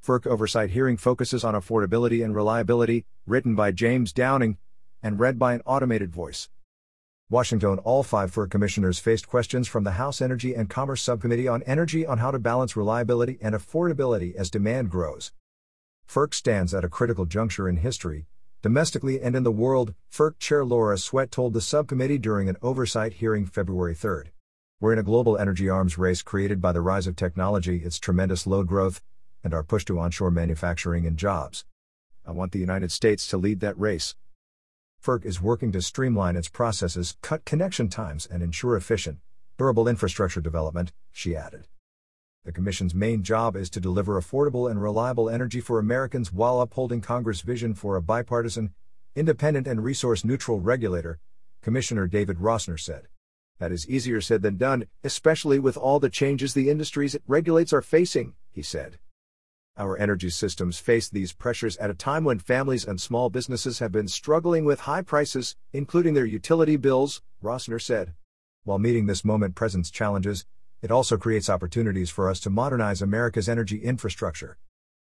FERC oversight hearing focuses on affordability and reliability, written by James Downing, and read by an automated voice. Washington. All 5 FERC commissioners faced questions from the House Energy and Commerce Subcommittee on Energy on how to balance reliability and affordability as demand grows. FERC stands at a critical juncture in history, domestically and in the world, FERC Chair Laura Sweat told the subcommittee during an oversight hearing February 3. We're in a global energy arms race created by the rise of technology, its tremendous load growth, and our push to onshore manufacturing and jobs. I want the United States to lead that race. FERC is working to streamline its processes, cut connection times, and ensure efficient, durable infrastructure development, she added. The Commission's main job is to deliver affordable and reliable energy for Americans while upholding Congress' vision for a bipartisan, independent, and resource-neutral regulator, Commissioner David Rosner said. That is easier said than done, especially with all the changes the industries it regulates are facing, he said. Our energy systems face these pressures at a time when families and small businesses have been struggling with high prices, including their utility bills, Rosner said. While meeting this moment-present challenges, it also creates opportunities for us to modernize America's energy infrastructure.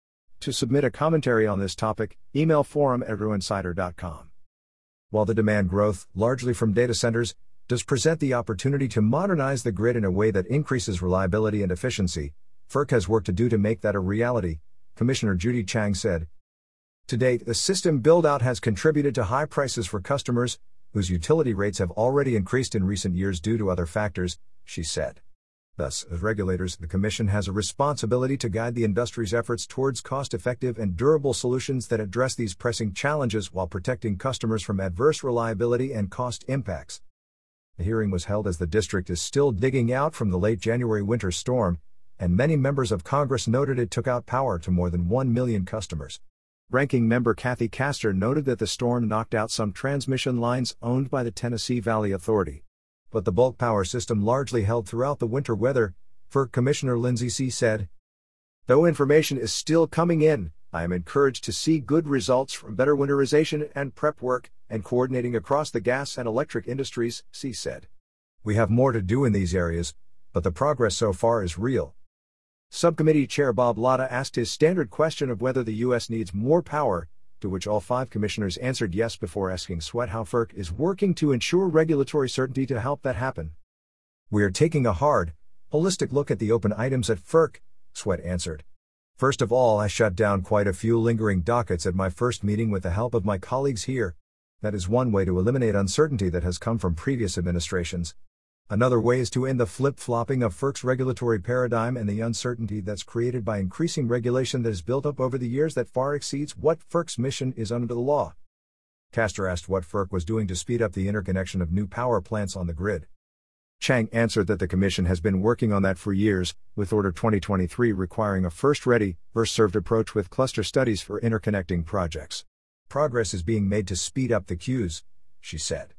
To submit a commentary on this topic, email forum@ruinsider.com. While the demand growth, largely from data centers, does present the opportunity to modernize the grid in a way that increases reliability and efficiency, FERC has work to do to make that a reality, Commissioner Judy Chang said. To date, the system build-out has contributed to high prices for customers, whose utility rates have already increased in recent years due to other factors, she said. Thus, as regulators, the Commission has a responsibility to guide the industry's efforts towards cost-effective and durable solutions that address these pressing challenges while protecting customers from adverse reliability and cost impacts. The hearing was held as the district is still digging out from the late January winter storm, and many members of Congress noted it took out power to more than 1 million customers. Ranking Member Kathy Castor noted that the storm knocked out some transmission lines owned by the Tennessee Valley Authority. But the bulk power system largely held throughout the winter weather, FERC Commissioner Lindsay C. said. Though information is still coming in, I am encouraged to see good results from better winterization and prep work, and coordinating across the gas and electric industries, C. said. We have more to do in these areas, but the progress so far is real. Subcommittee Chair Bob Latta asked his standard question of whether the U.S. needs more power, to which all 5 commissioners answered yes before asking Sweat how FERC is working to ensure regulatory certainty to help that happen. We are taking a hard, holistic look at the open items at FERC, Sweat answered. First of all, I shut down quite a few lingering dockets at my first meeting with the help of my colleagues here. That is one way to eliminate uncertainty that has come from previous administrations. Another way is to end the flip-flopping of FERC's regulatory paradigm and the uncertainty that's created by increasing regulation that has built up over the years that far exceeds what FERC's mission is under the law. Castor asked what FERC was doing to speed up the interconnection of new power plants on the grid. Chang answered that the Commission has been working on that for years, with Order 2023 requiring a first-ready, first-served approach with cluster studies for interconnecting projects. Progress is being made to speed up the queues, she said.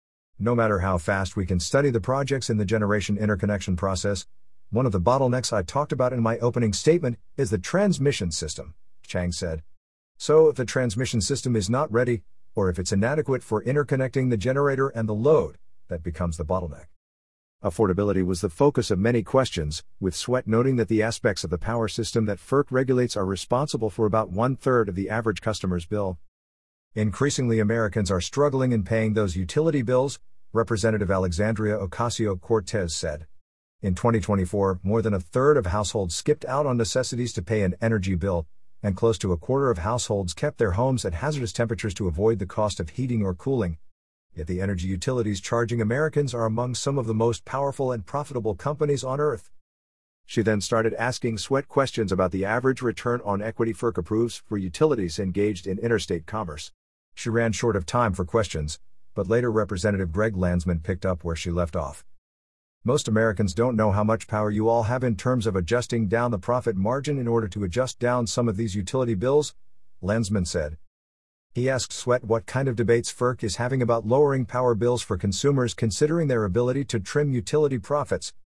No matter how fast we can study the projects in the generation interconnection process, one of the bottlenecks I talked about in my opening statement is the transmission system, Chang said. So if the transmission system is not ready, or if it's inadequate for interconnecting the generator and the load, that becomes the bottleneck. Affordability was the focus of many questions, with Sweat noting that the aspects of the power system that FERC regulates are responsible for about 1/3 of the average customer's bill. Increasingly, Americans are struggling in paying those utility bills, Representative Alexandria Ocasio-Cortez said. In 2024, more than 1/3 of households skipped out on necessities to pay an energy bill, and close to 1/4 of households kept their homes at hazardous temperatures to avoid the cost of heating or cooling. Yet the energy utilities charging Americans are among some of the most powerful and profitable companies on earth. She then started asking Sweat questions about the average return on equity FERC approves for utilities engaged in interstate commerce. She ran short of time for questions, but later Representative Greg Landsman picked up where she left off. Most Americans don't know how much power you all have in terms of adjusting down the profit margin in order to adjust down some of these utility bills, Landsman said. He asked Sweat what kind of debates FERC is having about lowering power bills for consumers considering their ability to trim utility profits.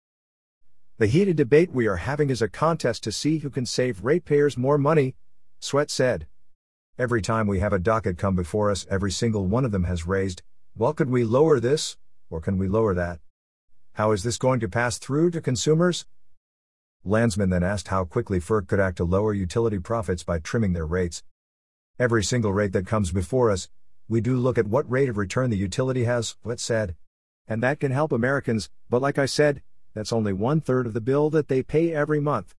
The heated debate we are having is a contest to see who can save ratepayers more money, Sweat said. Every time we have a docket come before us, every single one of them has raised, well, could we lower this, or can we lower that? How is this going to pass through to consumers? Landsman then asked how quickly FERC could act to lower utility profits by trimming their rates. Every single rate that comes before us, we do look at what rate of return the utility has, Witt said. And that can help Americans, but like I said, that's only 1/3 of the bill that they pay every month.